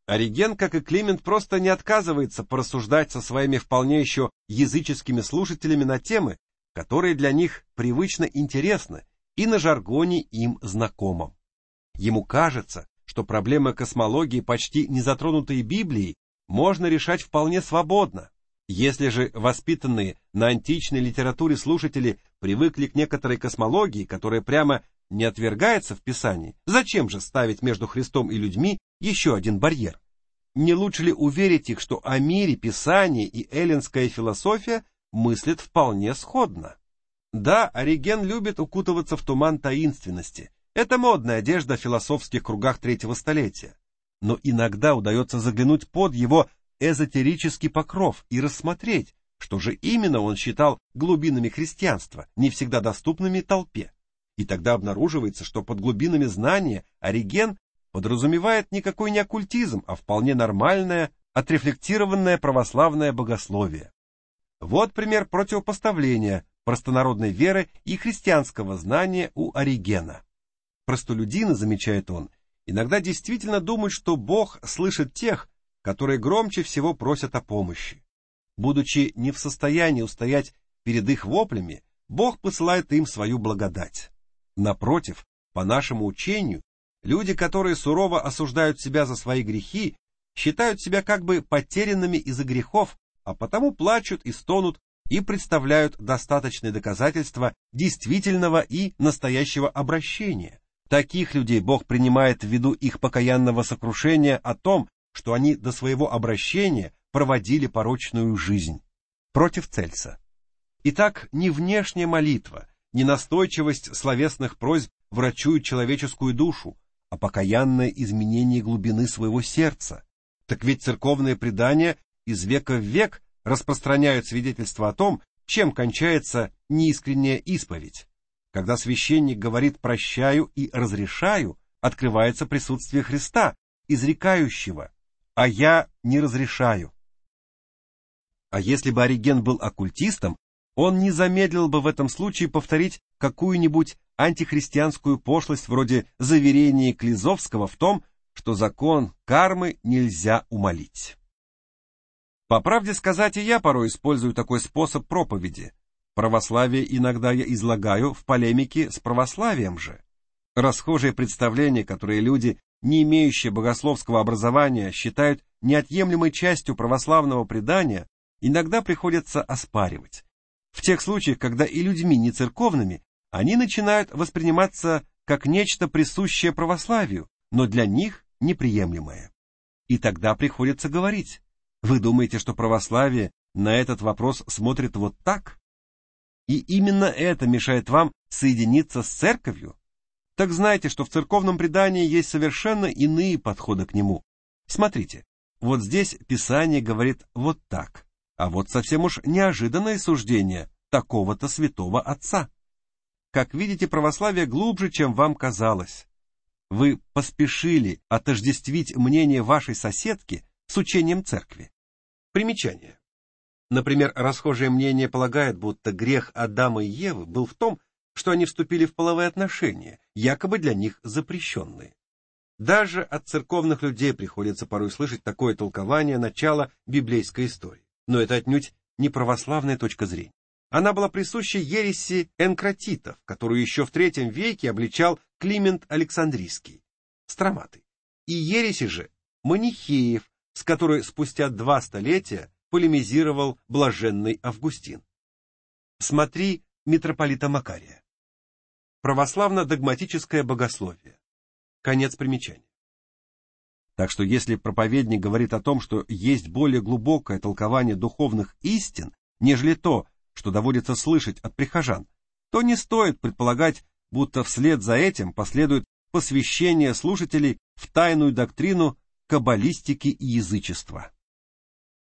Ориген, как и Климент, просто не отказывается порассуждать со своими вполне еще языческими слушателями на темы, которые для них привычно интересны и на жаргоне им знакомом. Ему кажется, что проблемы космологии, почти не затронутые Библией, можно решать вполне свободно. Если же воспитанные на античной литературе слушатели привыкли к некоторой космологии, которая прямо не отвергается в Писании, зачем же ставить между Христом и людьми еще один барьер? Не лучше ли уверить их, что о мире Писание и эллинская философия мыслят вполне сходно? Да, Ориген любит укутываться в туман таинственности. Это модная одежда в философских кругах третьего столетия. Но иногда удается заглянуть под его эзотерический покров и рассмотреть, что же именно он считал глубинами христианства, не всегда доступными толпе. И тогда обнаруживается, что под глубинами знания Ориген подразумевает никакой не оккультизм, а вполне нормальное, отрефлектированное православное богословие. Вот пример противопоставления простонародной веры и христианского знания у Оригена. Простолюдины, замечает он, иногда действительно думают, что Бог слышит тех, которые громче всего просят о помощи. Будучи не в состоянии устоять перед их воплями, Бог посылает им свою благодать. Напротив, по нашему учению, люди, которые сурово осуждают себя за свои грехи, считают себя как бы потерянными из-за грехов, а потому плачут и стонут и представляют достаточные доказательства действительного и настоящего обращения. Таких людей Бог принимает ввиду их покаянного сокрушения о том, что они до своего обращения проводили порочную жизнь. Против Цельса. Итак, ни внешняя молитва, ни настойчивость словесных просьб врачуют человеческую душу, а покаянное изменение глубины своего сердца. Так ведь церковные предания из века в век распространяют свидетельство о том, чем кончается неискренняя исповедь. Когда священник говорит «прощаю» и «разрешаю», открывается присутствие Христа, изрекающего «а я не разрешаю». А если бы Ориген был оккультистом, он не замедлил бы в этом случае повторить какую-нибудь антихристианскую пошлость вроде заверения Клизовского в том, что закон кармы нельзя умолить. По правде сказать, и я порой использую такой способ проповеди. Православие иногда я излагаю в полемике с православием же. Расхожие представления, которые люди, не имеющие богословского образования, считают неотъемлемой частью православного предания, иногда приходится оспаривать. В тех случаях, когда и людьми нецерковными они начинают восприниматься как нечто присущее православию, но для них неприемлемое. И тогда приходится говорить: вы думаете, что православие на этот вопрос смотрит вот так? И именно это мешает вам соединиться с церковью? Так знайте, что в церковном предании есть совершенно иные подходы к нему. Смотрите, вот здесь Писание говорит вот так, а вот совсем уж неожиданное суждение такого-то святого отца. Как видите, православие глубже, чем вам казалось. Вы поспешили отождествить мнение вашей соседки с учением церкви. Примечание. Например, расхожее мнение полагает, будто грех Адама и Евы был в том, что они вступили в половые отношения, якобы для них запрещенные. Даже от церковных людей приходится порой слышать такое толкование начала библейской истории. Но это отнюдь не православная точка зрения. Она была присуща ереси энкратитов, которую еще в III веке обличал Климент Александрийский, Строматый, и ереси же манихеев, с которой спустя 2 столетия полемизировал блаженный Августин. Смотри митрополита Макария. Православно-догматическое богословие. Конец примечания. Так что если проповедник говорит о том, что есть более глубокое толкование духовных истин, нежели то, что доводится слышать от прихожан, то не стоит предполагать, будто вслед за этим последует посвящение слушателей в тайную доктрину каббалистики и язычества.